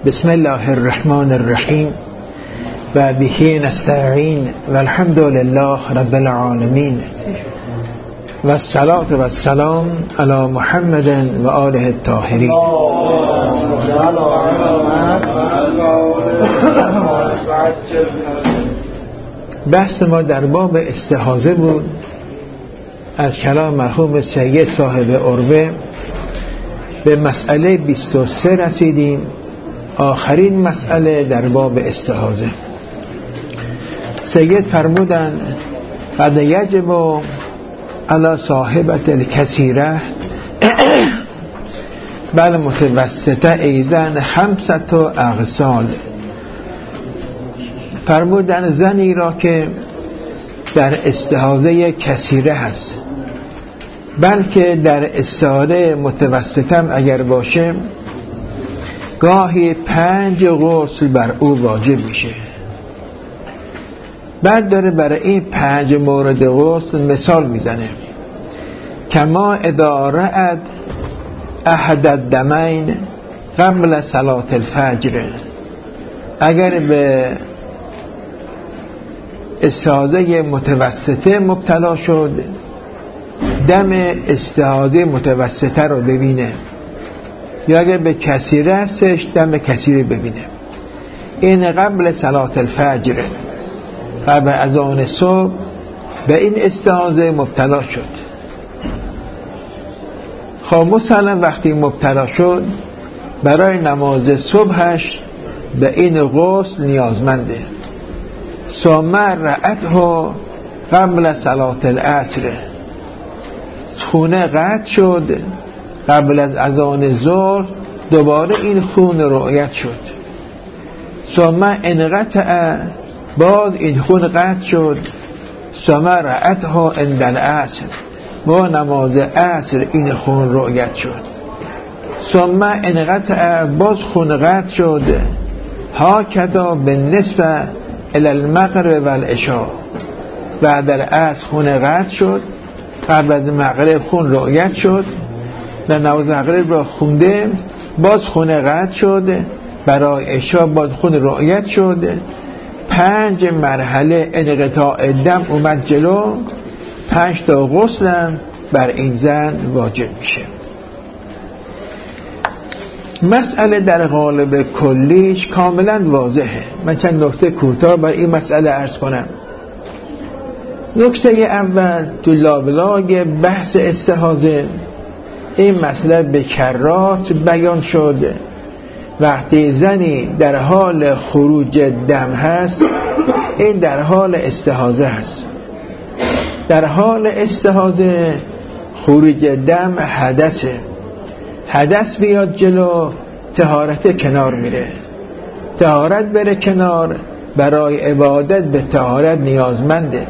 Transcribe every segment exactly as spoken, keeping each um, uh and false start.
بسم الله الرحمن الرحیم و به نستعین و الحمد لله رب العالمین و الصلاة و السلام علی محمد و آله الطاهرین. بحث ما در باب استحاضه بود. از کلام مرحوم سید صاحب عروه به مسئله بیست و سه رسیدیم، آخرین مسئله در باب استحاضه. سید فرمودن قد یجب علی صاحبت الکثیره بل متوسطه ایزن خمسة اغسال. فرمودن زنی را که در استحاضه کثیره هست، بلکه در استحاضه متوسطم اگر باشه، گاهی پنج غسل بر او واجب میشه. بعد داره برای این پنج مورد غسل مثال میزنه. کما اذا رأت احد الدمین قبل صلاة الفجر، اگر به استحاضه متوسطه مبتلا شد، دم استحاضه متوسطه رو ببینه، یا اگر به کثیره هستش دم کثیره ببینه. این قبل صلاة الفجر، قبل از آن صبح به این استحاضه مبتلا شد. خب مثلا وقتی مبتلا شد، برای نماز صبحش به این غسل نیازمنده. ثم رأته قبل صلاة العصر، خونه قطع شد، قبل از اذان ظهر دوباره این خون رؤیت شد. ثم انقطع، باز این خون قطع شد. ثم رأته عند العصر، با نماز عصر این خون رؤیت شد. ثم انقطع، باز خون قطع شد. هاکذا بالنسبه الی المغرب و العشاء، بعد العصر خون قطع شد، قبل از مغرب خون رؤیت شد، در نماز مغرب را خونده، باز خون قطع شد، برای عشاء باز خون رؤیت شد. پنج مرحله انقطاع دم اومد جلو، پنج تا غسلم بر این زن واجب میشه. مسئله در قالب کلیش کاملا واضحه. من چند نکته کوتاه بر این مسئله عرض کنم. نکته اول، تو لابلاگ بحث استحاضه این مسئله به کرات بیان شده. وقتی زنی در حال خروج دم هست، این در حال استحاضه هست. در حال استحاضه خروج دم حدثه، حدث بیاد جلو، طهارت کنار میره. طهارت بره کنار، برای عبادت به طهارت نیازمنده.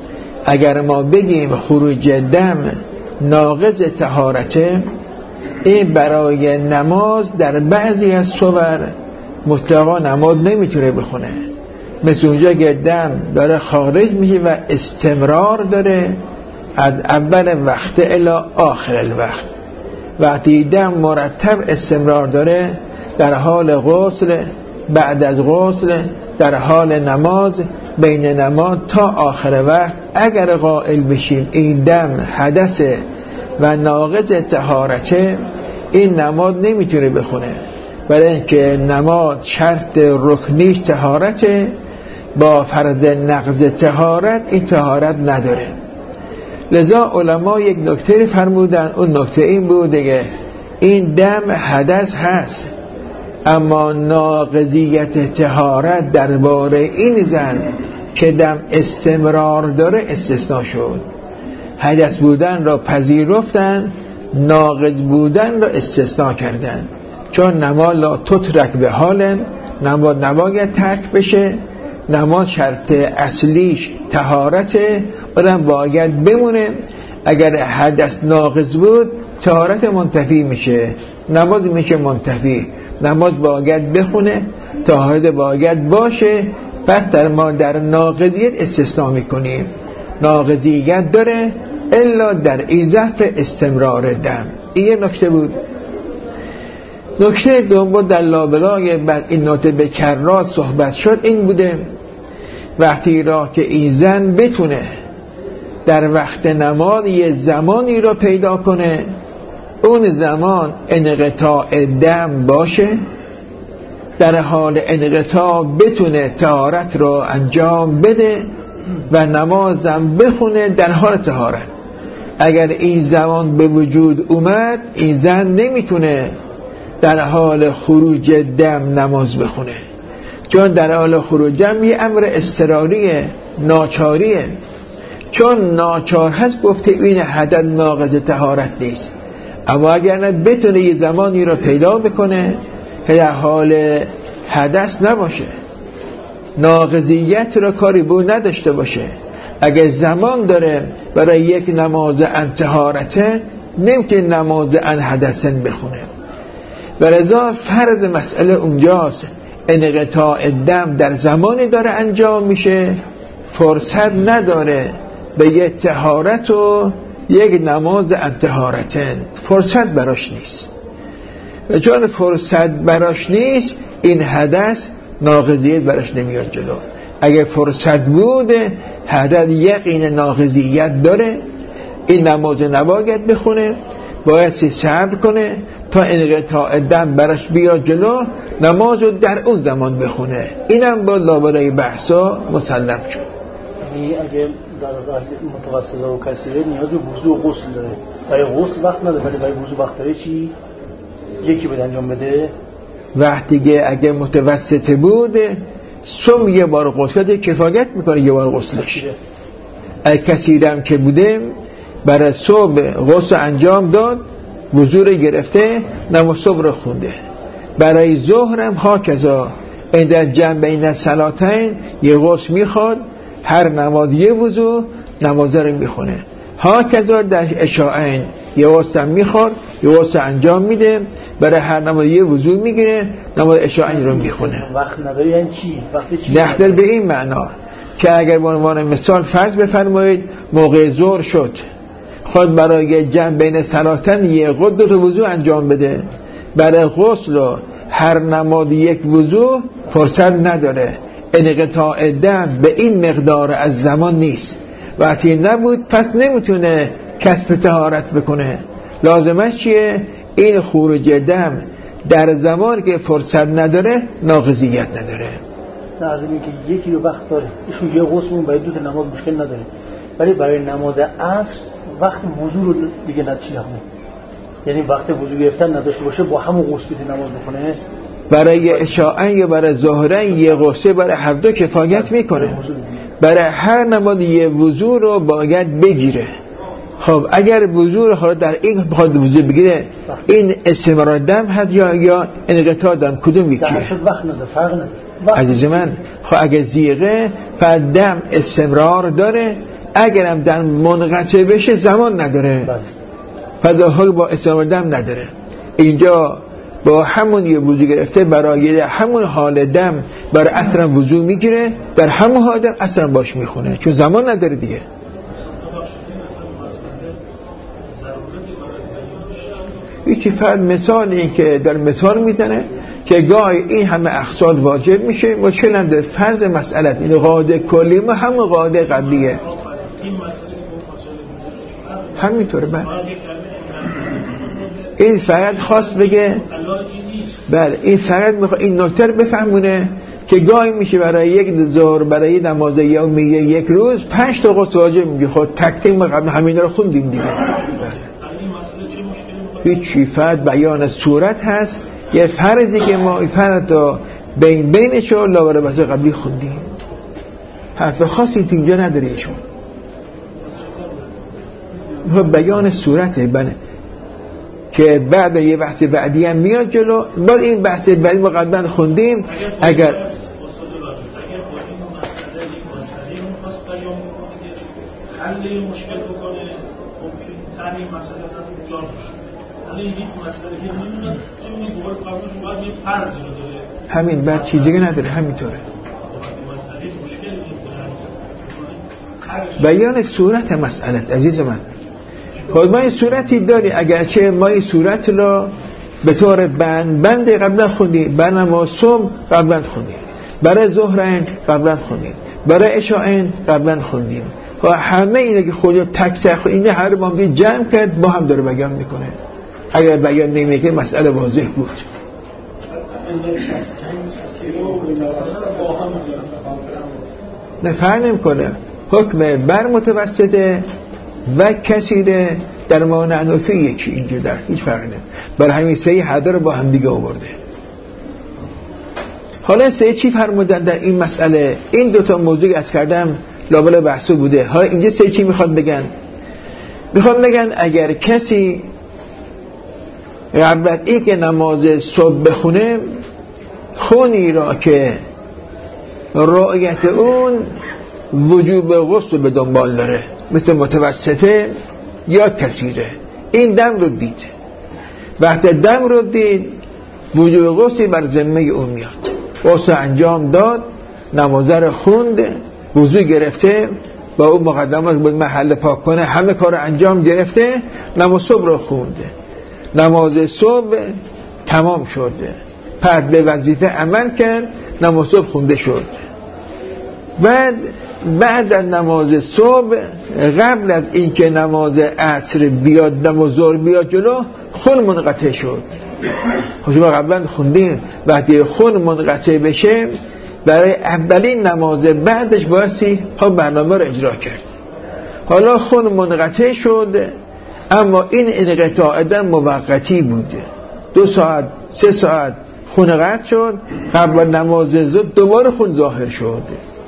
اگر ما بگیم خروج دم ناقض طهارته، این برای نماز در بعضی از صور مطلقا نماز نمیتونه بخونه. مثل اونجا که دم داره خارج میشه و استمرار داره از اول وقت الی آخر الوقت. وقتی دم مرتب استمرار داره، در حال غسل، بعد از غسل، در حال نماز، بین نماز تا آخر وقت، اگر قائل بشیم این دم حدثه و ناقض طهارته، این نماز نمیتونه بخونه. برای اینکه نماز شرط رکنیش طهارته، با فرض نقض طهارت این طهارت نداره. لذا علما یک نکته فرمودن، اون نکته این بوده که این دم حدث هست، اما ناقضیت طهارت درباره این زن که دم استمرار داره استثناء شد. حدث بودن را پذیرفتن، ناقض بودن را استثناء کردن. چون نماز لا تترک به حال، نماز نباید ترک بشه. نماز شرط اصلیش طهارته، آدم باید بمونه. اگر حدث ناقض بود، طهارت منتفی میشه، نماز میشه منتفی. نماز باید بخونه، طهارت باید باشه. پس در ما در ناقضیت استثناء میکنیم. ناقضیت داره الا در ایزف استمرار دم. این یه نکته بود. نکته دوم در لابلای بعد این نکته به کرات صحبت شد این بوده وقتی را که این زن بتونه در وقت نماز یه زمانی را پیدا کنه اون زمان انقطاع دم باشه در حال انقطاع بتونه طهارت را انجام بده و نمازم بخونه در حال طهارت. اگر این زمان به وجود اومد این زن نمیتونه در حال خروج دم نماز بخونه، چون در حال خروج دم یه امر اضطراریه، ناچاریه، چون ناچار هست گفته این حدث ناقض طهارت نیست. اما اگر نه بتونه یه زمانی رو پیدا بکنه که در حال حدث نباشه، ناقضیت رو کاری بو نداشته باشه، اگر زمان داره برای یک نماز ان طهارته نمیتونه نماز ان حدثن بخونه. ولذا فرض مسئله اونجاست انقطاع دم در زمانی داره انجام میشه فرصت نداره به یک طهارت و یک نماز ان طهارتن، فرصت براش نیست. چون فرصت براش نیست این حدث ناقضیت براش نمیاد جلو. اگه فرصت بوده حدث یقین ناقضیت داره، این نماز نباید بخونه، باید صبر کنه تا انقطاع دم براش بیاد جلو، نماز رو در اون زمان بخونه. اینم با لابلای بحثا مسلم شد. یعنی اگه در متوسطه و کثیره نیاز به وضو و غسل داره، برای غسل وقت نداره ولی برای وضو وقت داره، چی یکی باید انجام بده؟ وقتی که اگه متوسطه بوده صبح یه بار غسل کرده کفایت میکنه یه بار غسلش. اگه کثیرم که بوده برای صبح غسل انجام داد، وضو رو گرفته، نماز صبح رو خونده. برای ظهرم هاکذا این در جمع بین الصلاتین یه غسل میخواد، هر نماز یه وضو نماز رو میخونه. هاکذا در عشاءین یه غسل میخواد، یه غسل انجام میده، برای هر نماز یه وضو میگیره، نماز عشاءین رو میخونه. وقت نداری یعنی چی؟ وقتی چی؟ نخدر به این معنا که اگر به عنوان مثال فرض بفرمایید موقع ظهر شد، خود برای جمع بین صلاتن یه غسل دو تا وضو انجام بده، برای غسل و هر نماز یک وضو فرصت نداره، انقطاع دم به این مقدار از زمان نیست. وقتی نبود پس نمیتونه کسب طهارت بکنه. لازمش چیه؟ این خروج دم در زمان که فرصت نداره ناقضیت نداره. لازمه که یکی رو وقت داره، ایشون یه غسلمون برای دو تا نماز مشکل نداره، ولی برای نماز عصر وقت وضو رو دیگه نچینه، یعنی وقت وضو گرفتن نداشته باشه با همون غسل نماز بکنه. برای عشاء یا برای ظهر یه غسل برای هر دو کفایت میکنه. برای هر نماز یه وضو رو باید بگیره. خب اگر وضو رو در این بخواد وضو بگیره این استمرار دم هست یا یا انقطاع دم، کدوم یکیه؟ وقت نداره، فرق نداره. عزیز من خب اگه زیغه پس دم استمرار داره، اگرم دم منقطع بشه زمان نداره، پس با استمرار دم نداره. اینجا با همون یه وضو گرفته برای همون حال دم برای عصر وضو میگیره، در همون حال دم عصر باش میخونه، چون زمان نداره دیگه. یکی فقط مثال این که در مثال میزنه که گاهی این همه اقساط واجب میشه، مشکل نداره. فرض مسئله این قاعده کلی ما همون قاعده قبلیه، همینطوره. بله این فقط خواست بگه، بله این فقط میخواد این نکته رو بفهمونه که گاهی میشه برای یک ظهر برای نماز یومیه یک روز پنج تا غسل واجب میگه. خود تک تک ما قبل همین رو خوندیم دیگه. هیچ فقط بیان صورت هست، یه فرضی که ما این فرض رو بین بینش رو لاوره بسه قبلی خوندیم، حرف خاصی اینجا نداره ایشون. بیان صورته بله که بعد یه بحث بعدی هم میاد جلو. بعد این بحث بعدی ما قبلا خوندیم. اگر حل مشکل بکنه ممکنه تعریف مسئله اصلا جان بشه، ولی این مسئله که نمیدونم چون این دوباره قبولش باید یه فرض رو داره، همین بعد چیزی نداره، همینطوره. مسئله مشکل بیان صورت مسئله عزیز من. خود ما این صورتی داری، اگرچه ما این صورت رو به طور بند بند قبلا خوندیم، برای نماز صبح قبلا خوندیم، برای ظهرین قبلا خوندیم، برای عشاءین قبلا خوندیم و همه اینه که خود تک تک اینه هر با هم جمع کرد با هم داره بیان میکنه. اگر بیان نمیکنه مسئله واضح بود. نه فرق نمیکنه، حکم بر متوسطه و کثیره در مانع نفی یکی، اینجور در هیچ فرق نمیکنه. برای همین سه حدا رو با هم دیگه آورده. حالا سه چی فرمودن در این مسئله؟ این دوتا موضوع از کردم لابل بحثو بوده. حالا اینجا سه چی میخواد بگن؟ میخواد بگن اگر کسی قبل ای که نماز صبح بخونه خونی را که رعایت اون وجوب غسل به دنبال داره، مثل متوسطه یا کثیره، این دم رو دید، وقتی دم رو دید وجوب غسلی بر ذمه اون میاد، غسل انجام داد، نمازه رو خوند، وضو گرفته، با اون مقدمات بود محل پاک کنه، همه کار انجام گرفته، نماز صبح رو خونده، نماز صبح تمام شده، پس به وظیفه عمل کرد، نماز صبح خونده شد. بعد بعد از نماز صبح قبل از اینکه نماز عصر بیاد، نماز ظهر بیاد جلو، خون منقطع شد. شما قبلا خوندیم وقتی خون منقطع بشه برای اولین نماز بعدش بایستی ها برنامه رو اجرا کرد. حالا خون منقطع شد، اما این انقطاع دم موقتی بوده، دو ساعت سه ساعت خون قطع شد، قبل نماز ظهر دوباره خون ظاهر شد.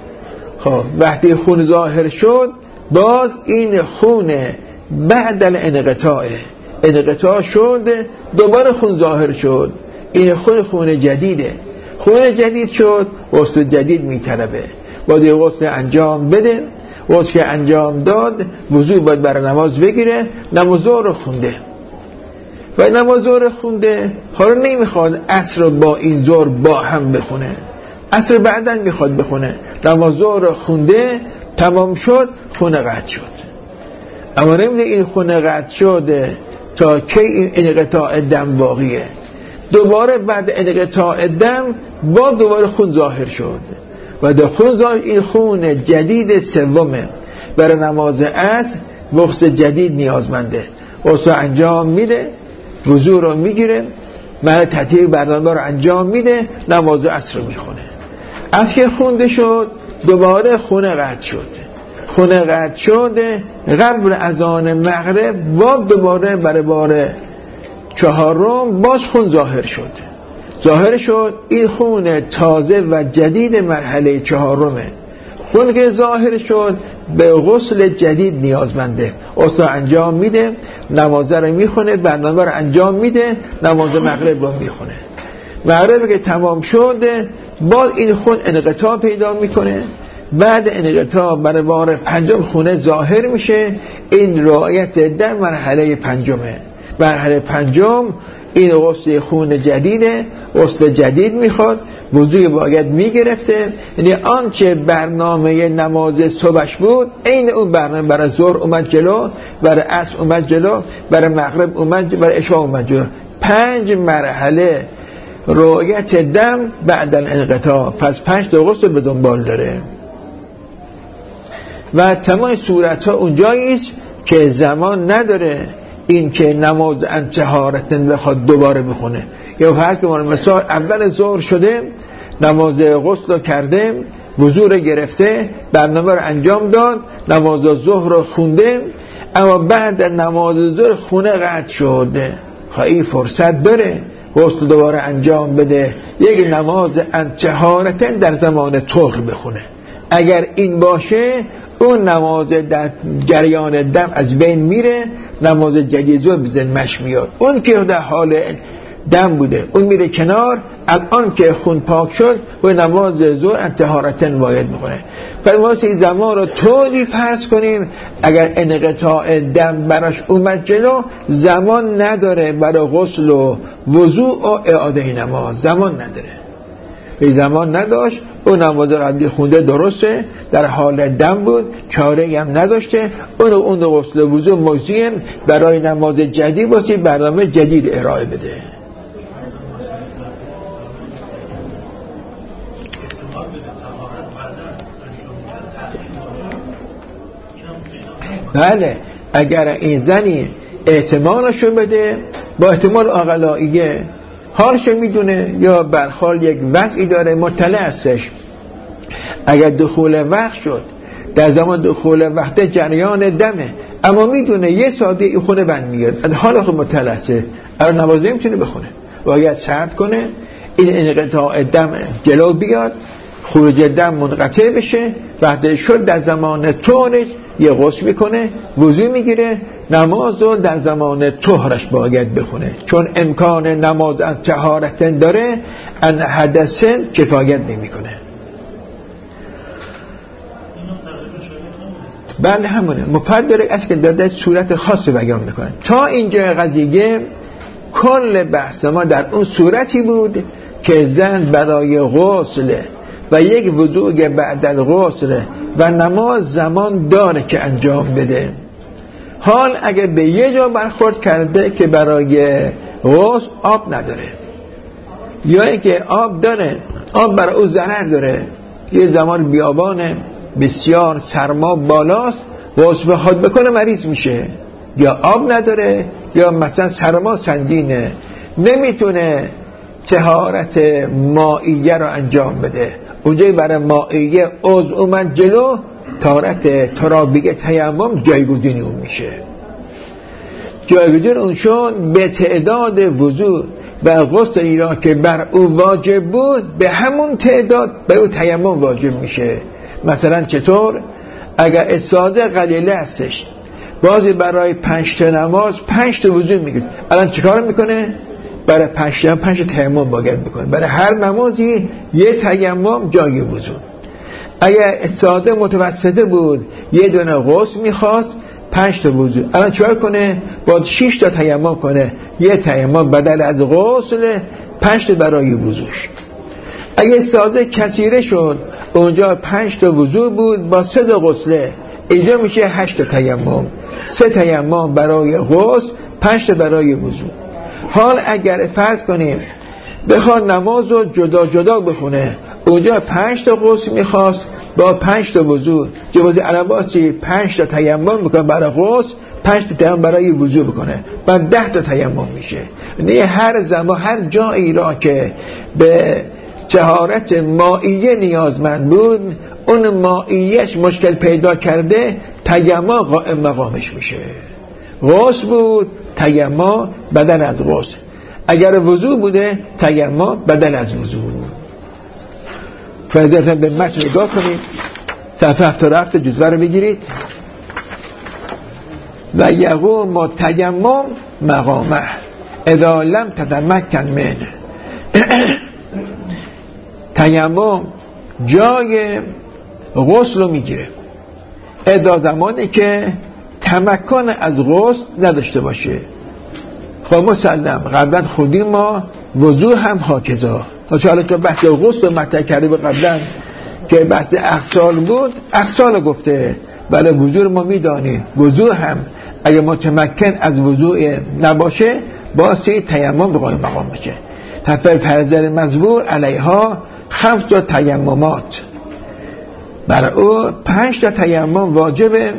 خب وقتی خون ظاهر شد باز این خون بعد الانقطاع انقطاع شد، دوباره خون ظاهر شد، این خون خون جدیده، خون جدید شد، غسل جدید میطلبه، باید غسل انجام بده. غسل که انجام داد وضو باید برای نماز بگیره، نماز ظهر رو خونده و نماز ظهر خونده، حالا نمیخواد عصر رو با این ظهر با هم بخونه، عصر بعدن میخواد بخونه، نماز ظهر رو خونده تمام شد، خون قطع شد، اما نمیده این خون قطع شده تا کی این انقطاع دم باقیه، دوباره بعد انقطاع دم با دوباره خون ظاهر شد و در خون ظاهر این خون جدید سومه، برای نماز عصر غسل جدید نیازمنده، غسل انجام میده، وضو رو میگیره، مرحله ترتیب برنامه رو انجام میده، نماز عصر رو میخونه. از که خونده شد دوباره خون قطع شد، خون قطع شده قبل اذان مغرب با دوباره برای بار چهارم باز خون ظاهر شد، ظاهر شد این خون تازه و جدید مرحله چهارمه، خون که ظاهر شد به غسل جدید نیازمنده، غسل انجام میده، نماز رو میخونه، برنامه رو انجام میده، نماز مغرب رو میخونه. مغرب که تمام شده باز این خون انقطاع پیدا میکنه، بعد انقطاع برای بار پنجم خونه ظاهر میشه، این رعایت در مرحله پنجمه. مرحله پنجم این غسل خون جدیده، غسل جدید میخواد، وضوی باید میگرفته، یعنی آنچه برنامه نماز صبحش بود این اون برنامه برای ظهر اومد جلو، برای عصر اومد جلو، برای مغرب اومد، برای عشاء اومد جلو. پنج مرحله رعایت دم بعد الانقطاع، پس پنج تا غسل به دنبال داره و تمام صورت ها اونجاییست که زمان نداره این که نماز انتهارتن بخواد دوباره بخونه. یا هر که مثال اول ظهر شده، نماز غسل رو کرده، وضو رو گرفته، برنامه رو انجام داد، نماز ظهر رو خونده، اما بعد نماز ظهر خونه قطع شده، خواهی فرصت داره غسل دوباره انجام بده، یک نماز انتهارتن در زمان طهر بخونه. اگر این باشه اون نماز در جریان دم از بین میره، نماز جدید رو بزن مش میاد، اون که در حال دم بوده اون میره کنار، الان که خون پاک شد و نماز ظهر انتهارتن باید میکنه. فرماس این زمان رو طوری فرض کنیم اگر انقطاع دم براش اومد جلو، زمان نداره برای غسل و وضوء و اعاده نماز، زمان نداره. به زمان نداشت، اون نماز قبلی خونده درسته، در حال دم بود، چاره هم نداشته، اون اون غسل وضوء موضوع برای نماز جدید باسی برنامه جدید ارائه بده. بخواد بده طهارت بعدا انجام میده تحریم باشه. بله اگر این زنی احتمالشو بده با احتمال عقلائیه حالشو میدونه یا برخال یک وضعی داره مطلع هستش، اگر دخول وقت شد در زمان دخول وقت جریان دمه اما میدونه یه ساعته این خونه بند میگرد از حال خود مطلع هسته الان نماز نمیتونه بخونه باید سرد کنه این انقطاع دم جلو بیاد خروج دم منقطع بشه وقتی شد در زمان طهرش یه غسل میکنه وضو میگیره نماز رو در زمان طهرش باید بخونه چون امکان نماز از طهارت داره ان حدثن کفایت نمیکنه. بله همونه مفدر است که داده صورت خاص بیان میکنه. تا اینجا قضیه کل بحث ما در اون صورتی بود که زن برای غسل و یک وضوء بعد از غسل و نماز زمان داره که انجام بده. حال اگه به یه جا برخورد کرده که برای غسل آب نداره یا اینکه آب داره آب برای او ضرر داره یه زمان بیابانه بسیار سرما بالاست غسل بخواد بکنه مریض میشه یا آب نداره یا مثلا سرما سنگینه نمیتونه طهارت مائیه رو انجام بده اونجایی برای مائیه عضو اومد جلو طهارت ترابیه تیمم جایگزین اون میشه جایگزین اون شون به تعداد وضو و غسلی را که بر او واجب بود به همون تعداد به او تیمم واجب میشه. مثلا چطور؟ اگر استاده قلیله هستش بازی برای پنج تا نماز پنج تا وضو میگیره الان چیکار میکنه؟ برای پنج تا پنج تا تیمم باید بکنه برای هر نمازی یه تیمم جای وضو. اگر استاده متوسطه بود یه دونه غسل میخواست پنج تا وضو الان چیکار کنه؟ باید شش تا تیمم کنه یه تیمم بدل از غسل پنج تا برای وضوش. اگه سازه کثیره شد اونجا پنج تا وضو بود با سه تا غسله اینجا میشه هشت تا تیمم سه تیمم برای غسل پنج تا برای وضو. حال اگر فرض کنیم بخواد نماز رو جدا جدا بخونه اونجا پنج تا غسل میخواست با پنج تا وضو جوازی علماسی پنج تا تیمم میکنه برای غسل پنج تا تیمم برای وضو بکنه بعد ده تا تیمم میشه. نه هر زمان هر جایی را که به طهارت مائیه نیازمند بود اون مائیهش مشکل پیدا کرده تیمم قائم مقامش میشه. غسل بود تیمم بدل از غسل اگر وضو بوده تیمم بدل از وضو. فرضاً به متن نگاه کنید صفحه هفتاد و هفت جزوه رو بگیرید و یقوم تیمم مقامه اذا لم تتمکن منه تیمم جای غسل رو میگیره اذا زمانی که تمکن از غسل نداشته باشه. خب مسلم قبلا خودی ما وضو هم هاکذا حالا تو بحث غسل رو مطرح کرده به قبلا که بحث اغسال بود اغسال گفته بله وضو رو ما میدانیم وضو هم اگه متمکن از وضو نباشه باسی تیمم به قائم مقام بشه. تفر فرزر مزبور علیها خمس تا تیممات برای او پنج تا تیمم واجبه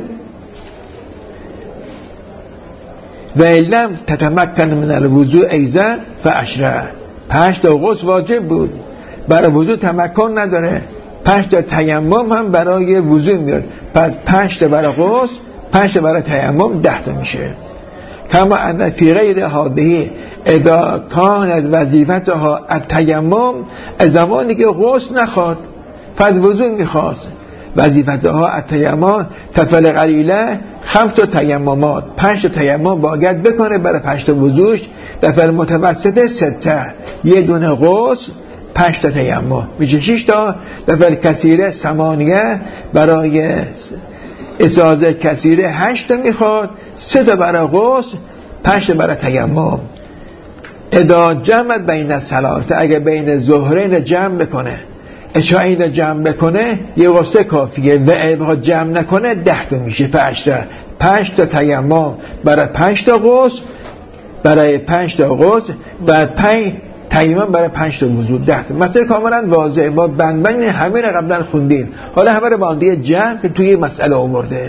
و علم تتمکن من الوضوء ایزن فعشره پنج تا غسل واجب بود برای وضوء تمکن نداره پنج تا تیمم هم برای وضوء میاد پس پنج تا برای غسل پنج تا برای تیمم ده تا میشه. کما ان فی غیر هذه اذا کانت وظیفتها التیمم از زمانی که غسل نخواد پس وضوء میخواست وظیفتها التیمم تفل قلیله خمس تا تیممات پنج تا تیمم باید بکنه برای پنج تا وضوش تفل متوسط سته یه دونه غسل پنج تا تیمم میشه شش تا تفل کثیره ثمانیه برای ازازه کثیره هشت تا میخواد سه تا برای غسل پنج تا برای تیمم. اذا جمع بین الصلات اگه بین ظهرین جمع بکنه اشاعین جمع بکنه یه غسل کافیه و اگه جمع نکنه ده تا میشه فعشره پنج تا تیمم برای پنج تا غسل برای پنج تا غسل و پنج تقریبا برای پنج تا وضو ده تا مسئله کاملا واضحه، با بندبند همه رو قبلا خوندیم، حالا همه رو با هم دیگه جمع که توی مسئله آورده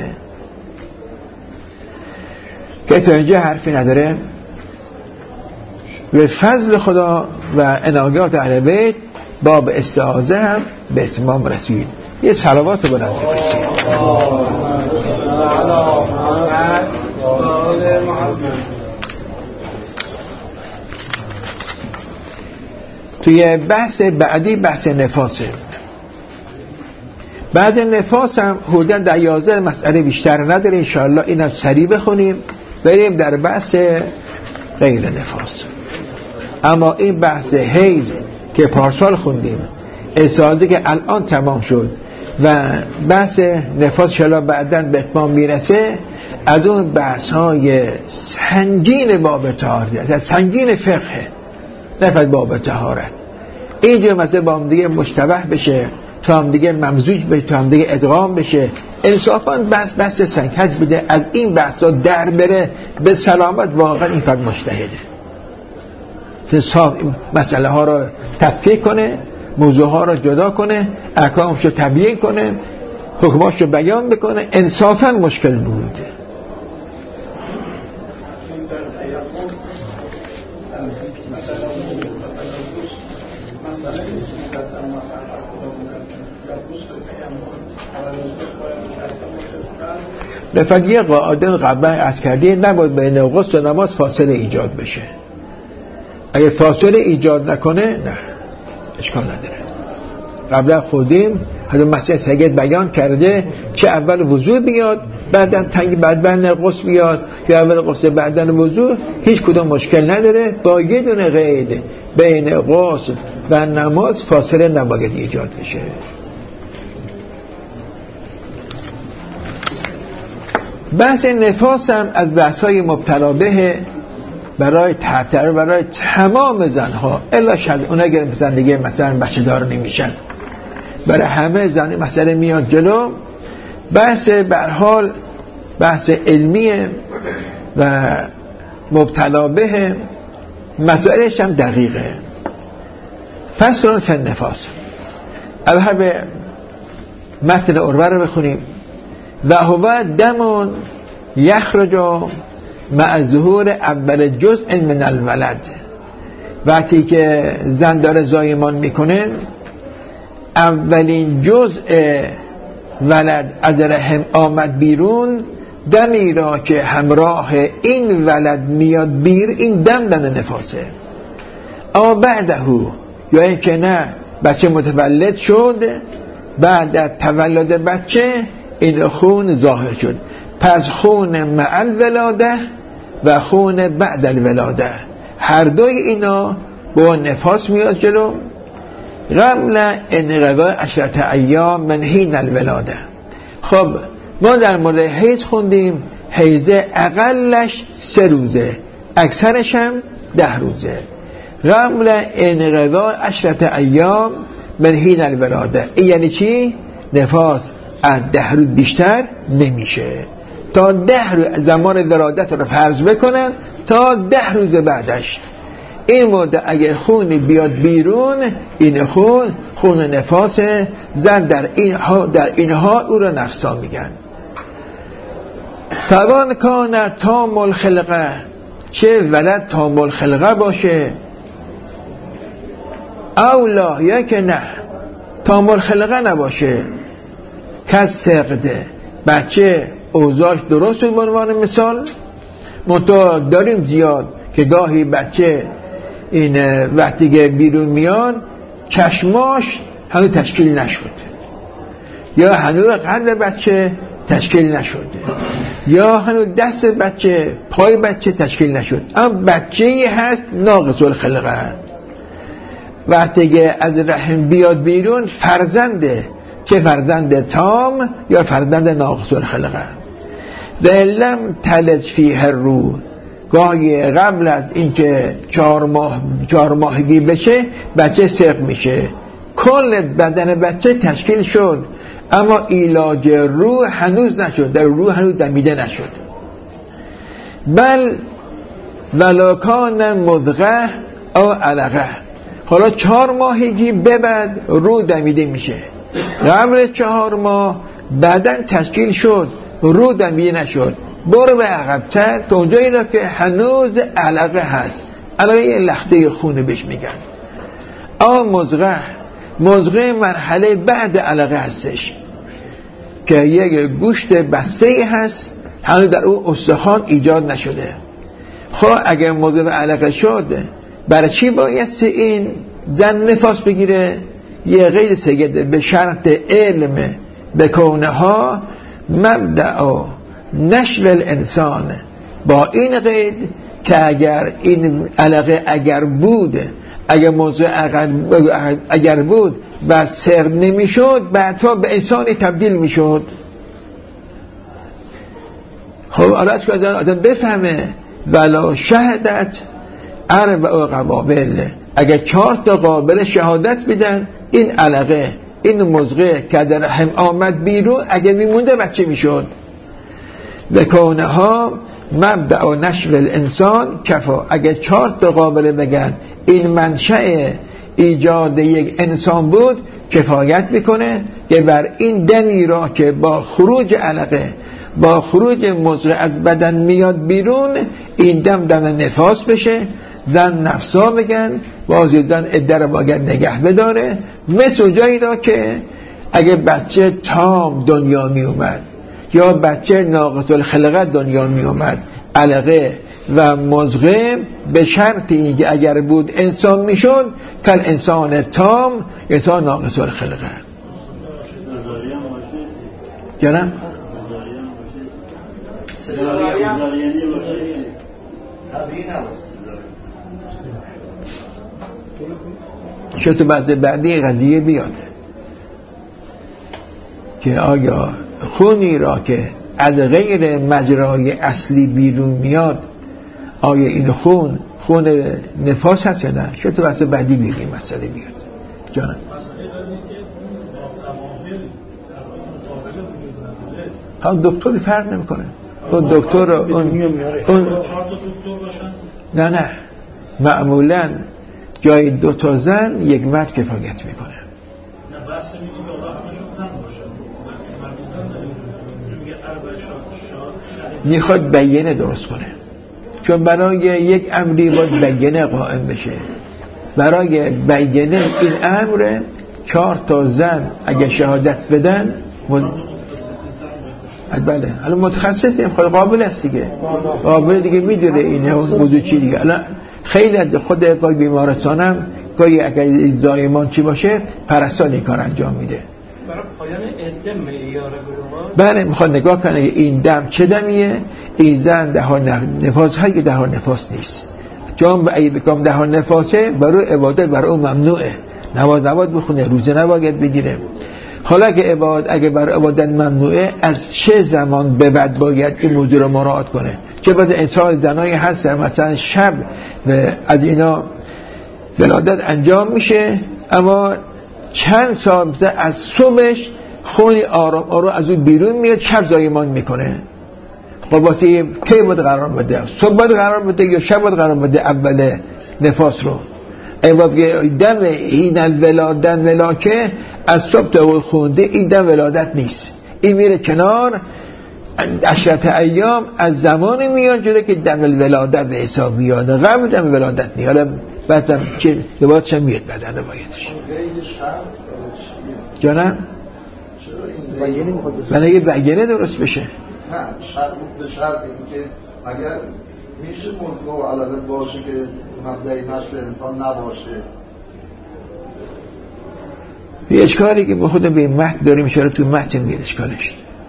که تا اینجا حرفی نداره. به فضل خدا و عنایات اهل بیت باب استعاذه هم به اتمام رسید. یه صلوات بلند بفرستید. توی بحث بعدی بحث نفاسه. بعد نفاس هم حدوداً در یازده مسئله بیشتر نداره، انشاءالله اینم سریع بخونیم بریم در بحث غیر نفاس. اما این بحث حیض که پارسال خوندیم، استعاذه که الان تمام شد و بحث نفاس شلا بعداً به اتمام میرسه، از اون بحث های سنگین باب طهارت، از سنگین فقه، نه فقط باب طهارت. اینجا مثلا با هم دیگه مشتبه بشه، تو هم دیگه ممزوج بشه، تو هم دیگه ادغام بشه، انصافاً بحث بحث سنگ هست بده، از این بحث ها در بره به سلامت، واقعا این فرد مجتهده صاف مسئله ها رو تفکیک کنه، موضوع ها رو جدا کنه، احکامش رو تبیین کنه، حکماش رو بیان بکنه. انصافاً مشکل بود. لفت یه قاعده قبلا عرض کردی، نباید بین غسل و نماز فاصله ایجاد بشه. اگه فاصله ایجاد نکنه نه اشکال نداره. قبلا خودیم حضرت مسیح سید بیان کرده که اول وضو بیاد بعداً تنگ بعد بعد غسل بیاد یا اول غسل بعداً وضو، هیچ کدوم مشکل نداره. با یه دونه قید بین غسل و نماز فاصله نباید ایجاد بشه. بحث نفاس هم از بحث‌های مبتلا به برای تعتر برای تمام زنها الا شد اونا که مثلا دیگه مثلا بچه دار نمیشن، برای همه زن مسئله میاد جلو. بحث به هر حال بحث علمیه و مبتلا به، مسائلش هم دقیقه. فصل فی النفاس. اول به متن عروه رو بخونیم. و هو دم یخرج مع ظهور اول جزء من الولد. وقتی که زن داره زایمان میکنه، اولین جزء ولد از رحم آمد بیرون، دمی را که همراه این ولد میاد بیر، این دم دم نفاسه. اما بعده یا این که نه بچه متولد شد، بعد از تولد بچه این خون ظاهر شد، پس خون مع الولاده و خون بعد الولاده، هر دوی اینا با نفاس میاد جلو. قبل انقضاء عشرة ایام من حین الولاده. خب ما در مورد حیض خوندیم، حیضه اقلش سه روزه، اکثرش هم ده روزه. قبل انقضاء عشرة ایام من حین الولاده، این یعنی چی؟ نفاس از ده روز بیشتر نمیشه. تا ده روز زمان ولادت رو فرض بکنن تا ده روز بعدش این مدت اگر خون بیاد بیرون، این خون خون نفاس زن در اینها در اینها او را نفسا میگن. سوان کان تام الخلقه، چه ولد تام الخلقه باشه، اولا یا که نه تام الخلقه نباشه، کس سقده بچه اوضاعش درست شد. به عنوان مثال منتها داریم زیاد که گاهی بچه این وقتی که بیرون میاد چشماش هنوز تشکیل نشد، یا هنوز قلب بچه تشکیل نشده، یا هنوز دست بچه پای بچه تشکیل نشد، اما بچه‌ای هست ناقص الخلقه. وقتی که از رحم بیاد بیرون فرزنده، چه فرزند تام یا فرزند ناقص الخلقه. و لم تلد فیه الروح، گاهی قبل از اینکه چهار ماه چهار ماهگی بشه بچه سق میشه، کل بدن بچه تشکیل شد اما علاج روح هنوز نشد، در روح هنوز دمیده نشد. بل ولکان مضغه او علقه، حالا چهار ماهگی به بعد رو دمیده میشه. قبل چهار ماه بعدن تشکیل شد، رو دمیده نشد، برو به عقب‌تر تا اونجایی را که هنوز علقه هست. علقه یه لخته خونه بهش میگن. آن مزغه مزغه مرحله بعد علقه هستش که یک گوشت بسته هست، هنوز در اون استخوان ایجاد نشده. خب اگر مزغه علقه شد، برای چی بایست این زن نفاس بگیره؟ یه قید سگده به شرط علم به کونها مبدأ نشو الانسان، با این قید که اگر این علقه اگر بود، اگر موضوع اگر بود و سر نمیشد، بعدها به انسانی تبدیل میشد. خب آرش که آدم بفهمه ولا شهدت اربع قبابل، اگر چهار تا قابل شهادت بدن این علقه این مزغه که در رحم آمد بیرون اگر میمونده بچه میشد. بکونها مبدأ نشو الانسان کفا، اگر چهار تا قابل بگن این منشأ ایجاد یک انسان بود، کفایت میکنه که بر این دمی را که با خروج علقه با خروج مزغه از بدن میاد بیرون، این دم دم نفاس بشه. زن نفسا بگن، بازی زن عده را باید نگه بداره، مثل جایی را که اگه بچه تام دنیا می اومد یا بچه ناقص الخلقه دنیا می اومد، علقه و مزغه به شرط اینکه اگر بود انسان می شد کل انسان تام انسان ناقص الخلقه. جانم شد تو بعض بعدی قضیه بیاد که آیا خونی را که از غیر مجرای اصلی بیرون میاد، آیا این خون خون نفاس هست یا نه؟ شد تو بعض بعدی بگیم مسئله بیاد. جانم ها دکتری فرق نمیکنه. اون دکتر اون اون نه نه معمولا جای دو تا زن یک مرد کفایت میکنه. نه بس میگه واقعا همشون زن باشه. میخواد بیانه درست کنه، چون برای یک امری باید بیانه قائم بشه. برای بیانه این امر چهار تا زن اگه شهادت بدن من... بله الان متخصصیم، خود قابل است دیگه، قابل دیگه میدونه اینه اون موضوع چی دیگه. الان خیلی از خود گاهی بیمارستانم گاهی اگر دایمان چی باشه پرستار این کار انجام میده. برای پایان عده معیار گروه بله میخواد نگاه کنه این دم چه دمیه. این زن دهان نفاس هایی که دهان نفاس نیست، چون اگه بکنم دهان نفاسه برای عبادت برای اون ممنوعه، نماز نباید بخونه، روزه نباید بگیره. حالا که عبادت اگه برای عبادت ممنوعه، از چه زمان به بعد باید این موضوع رو مراعات کنه؟ چه بعض انسان زنایی هستن مثلا شب از اینا ولادت انجام میشه، اما چند ساعت از صبحش خونی آرام آرام از اون بیرون میاد، شب زایمان میکنه. خب واسه کی باید قرار بده؟ صبح باید قرار بده یا شب باید قرار بده اول نفاس رو؟ اگه دم این الولادت ملاکه از صبح تا خونده، این دم ولادت نیست، این میره کنار. عشرت ایام از زمان میاد جوره که دم الولادت به حساب میاد، قبل دم ولادت نیست. حالا بعدم چه لباسش هم میاد بدن روایتش. جانم برای یه بیانه درست بشه. نه شرط به شرط اینکه اگر میشه موضوع علامه باشه که مبدأ نشو انسان نباشه. یه اشکالی که ما خودم به این متن داریم اشاره تو متن میاد اشکالش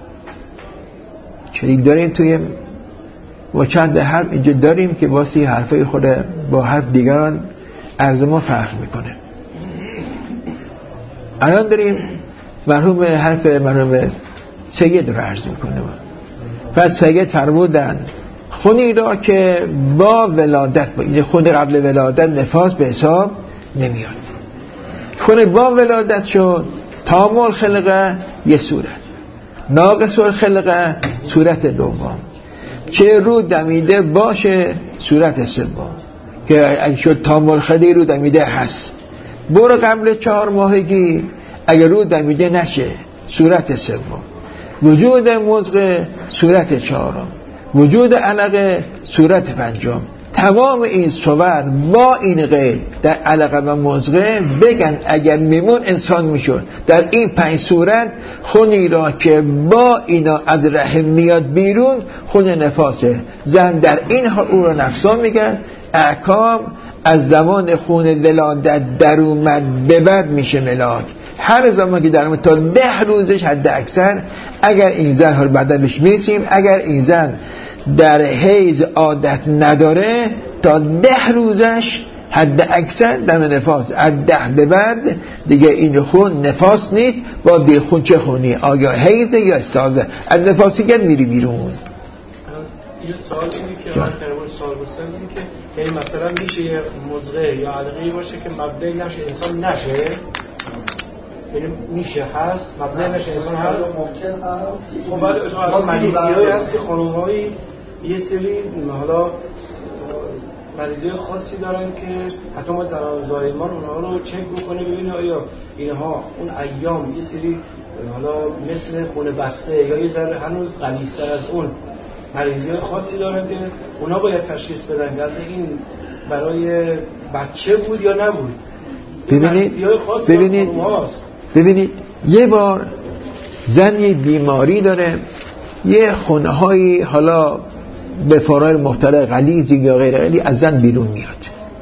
چرا داریم توی ما چند حرف اینجا داریم که واسه حرفای خود با حرف دیگران عرض ما فرق میکنه. الان داریم مرحوم حرف مرحوم سید رو عرض میکنه. پس سید فرمودن خونی را که با ولادت با این خون قبل ولادت نفاس به حساب نمیاد. خون با ولادت شد تام الخلقه یه صورت، ناقص الخلقه صورت دوم، چه رو دمیده باشه صورت سوم که اگه شد تام الخلقه رو دمیده هست، برو قبل چهار ماهگی اگر رو دمیده نشه صورت سوم، وجود مضغ صورت چهارم، وجود علقه صورت پنجم. تمام این صور با این قید در علقه و مضغه بگن اگر میمون انسان میشد. در این پنج صورت خونی را که با اینا از رحم میاد بیرون خون نفاسه. زن در این حال او را نفسان میگن. احکام از زمان خون ولادت در اومد به بعد میشه ملاک. هر زمان که در اومد تا ده روزش حد اکثر، اگر این زن ها رو بعدا بهش میرسیم، اگر این زن در حیض عادت نداره تا ده روزش حد اکثر دم نفاس. از ده به بعد دیگه این خون نفاس نیست. با بی خون چه خونی؟ آیا حیض یا استاذه؟ از نفاسیت میری بیرون. یه سوال اینه که من ترور سوال بستم اینه که یعنی مثلا میشه یه مضغه یا علقه‌ای باشه که مبدأ نشه انسان نشه، یعنی میشه هست مبدأ نشه انسان هست ممکن هست. خب ولی اتفاقا مریضی‌هایی هست که خانم‌هایی یه سری حالا مریضی‌های خاصی دارن که حتی ما زنان زایمان اونها رو چک بکنه ببینه آیا اینها اون ایام یه سری حالا مثل خون بسته یا یه ذره هنوز غلیظ‌تر از اون مریضی‌های خاصی دارن که اونا باید تشخیص بدن که از این برای بچه بود یا نبود. ببینید ببینید ببینید یه بار زن یه بیماری داره، یه خونه هایی حالا به فرایل مختلف غلیظی یا غیر غلیظ از زن بیرون میاد.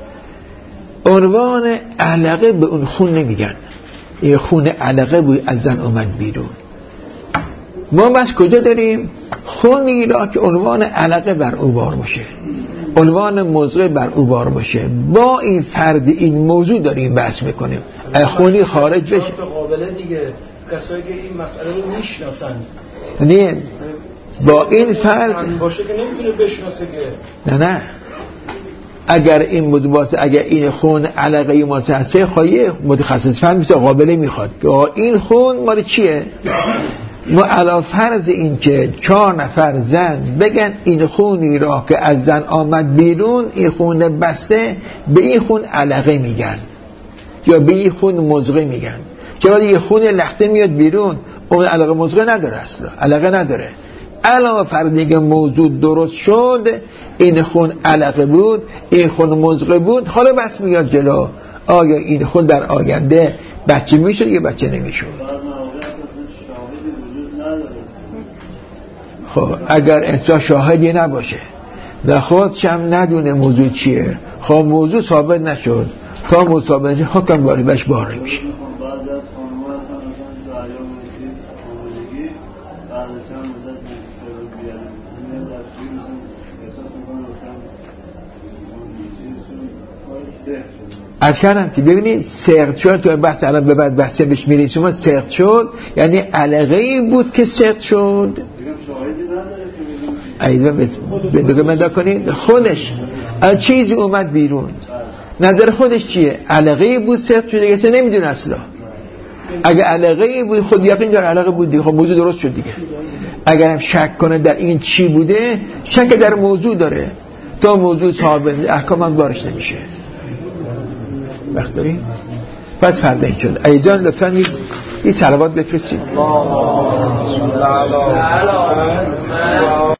عنوان علقه به اون خون نمیگن، این خون علقه بود از زن اومد بیرون. ما بس کجا داریم؟ خونی را که عنوان علقه بر او بار باشه، عنوان مضغه بر او بار باشه. با این فرد این موضوع داریم بحث میکنیم. خونی خارج بشه قابله دیگه کسایی که این مسئله رو میشناسن، نه با این فرض باشه که نمیتونه بشناسه که نه نه اگر این مدباس اگر این خون علقه متخصص خواهی متخصص فهم میشه قابله میخواد که این خون مال چیه. ما علا فرض این که چهار نفر زن بگن این خونی را که از زن آمد بیرون این خون بسته، به این خون علقه میگن یا به این خون مضغه میگن. که وقتی یه خون لخته میاد بیرون اون علقه مضغه نداره، اصلا علقه نداره. علاوه فرضی که موضوع درست شد این خون علقه بود این خون مضغه بود، حالا بس میاد جلو آیا این خون در آینده بچه میشد یا بچه نمیشد. خب اگر انسان شاهدی نباشه و خودش هم ندونه موضوع چیه، خب موضوع ثابت نشد تا موضوع ثابت نشد حکم باری بهش باری میشه. از کردم که ببینید سقط شد تو بحث الان به بعد بحث بهش میرسیم. شما سقط شد یعنی علقه ای بود که سقط شد. ایضا بدوگه مدا کنید خودش از چیزی اومد بیرون، نظر خودش چیه؟ علقه ای بود سقط شد دیگه نمیدونه اصلا. اگه علقه ای بود خود یقین داره علقه بود دیگه، خب موضوع درست شد دیگه. اگر هم شک کنه در این چی بوده شک در موضوع داره تا موضوع ثابت احکام هم بارش نمیشه. وقت داریم بعد فردا این شد ایجان لطفا این صلوات بفرستیم.